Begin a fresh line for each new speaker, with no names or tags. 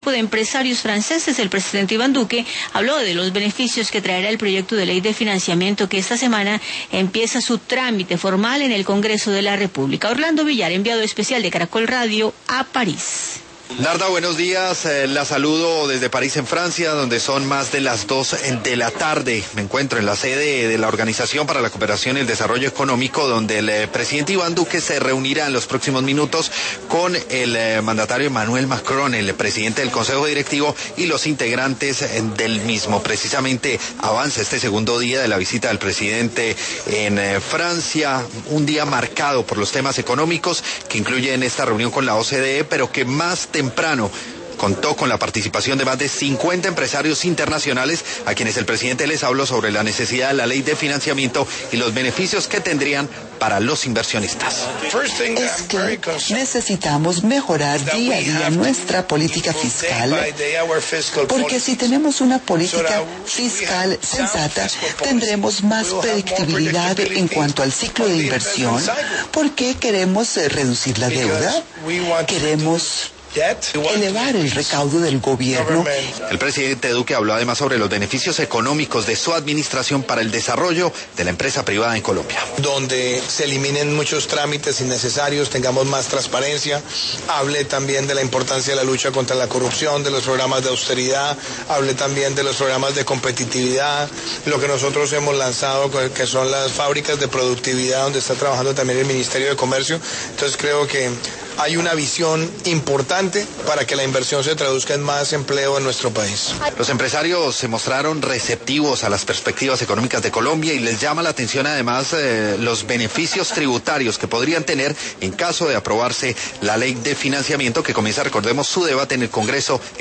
de empresarios franceses, el presidente Iván Duque habló de los beneficios que traerá el proyecto de ley de financiamiento que esta semana empieza su trámite formal en el Congreso de la República. Orlando Villar, enviado especial de Caracol Radio a París.
Narda, buenos días, la saludo desde París en Francia, donde son más de las 2 de la tarde. Me encuentro en la sede de la Organización para la Cooperación y el Desarrollo Económico, donde el presidente Iván Duque se reunirá en los próximos minutos con el mandatario Emmanuel Macron, el presidente del Consejo Directivo, y los integrantes del mismo. Precisamente avanza este segundo día de la visita del presidente en Francia, un día marcado por los temas económicos que incluyen esta reunión con la OCDE, pero que más temprano contó con la participación de más de 50 empresarios internacionales a quienes el presidente les habló sobre la necesidad de la ley de financiamiento y los beneficios que tendrían para los inversionistas.
Es que necesitamos mejorar día a día nuestra política fiscal, porque si tenemos una política fiscal sensata, tendremos más predictibilidad en cuanto al ciclo de inversión, porque queremos reducir la deuda, queremos elevar el recaudo del gobierno.
El presidente Duque habló además sobre los beneficios económicos de su administración para el desarrollo de la empresa privada en Colombia.
Donde se eliminen muchos trámites innecesarios, tengamos más transparencia. Hablé también de la importancia de la lucha contra la corrupción, de los programas de austeridad, hablé también de los programas de competitividad, lo que nosotros hemos lanzado, que son las fábricas de productividad, donde está trabajando también el Ministerio de Comercio. Entonces creo que hay una visión importante para que la inversión se traduzca en más empleo en nuestro país.
Los empresarios se mostraron receptivos a las perspectivas económicas de Colombia y les llama la atención además los beneficios tributarios que podrían tener en caso de aprobarse la ley de financiamiento que comienza, recordemos, su debate en el Congreso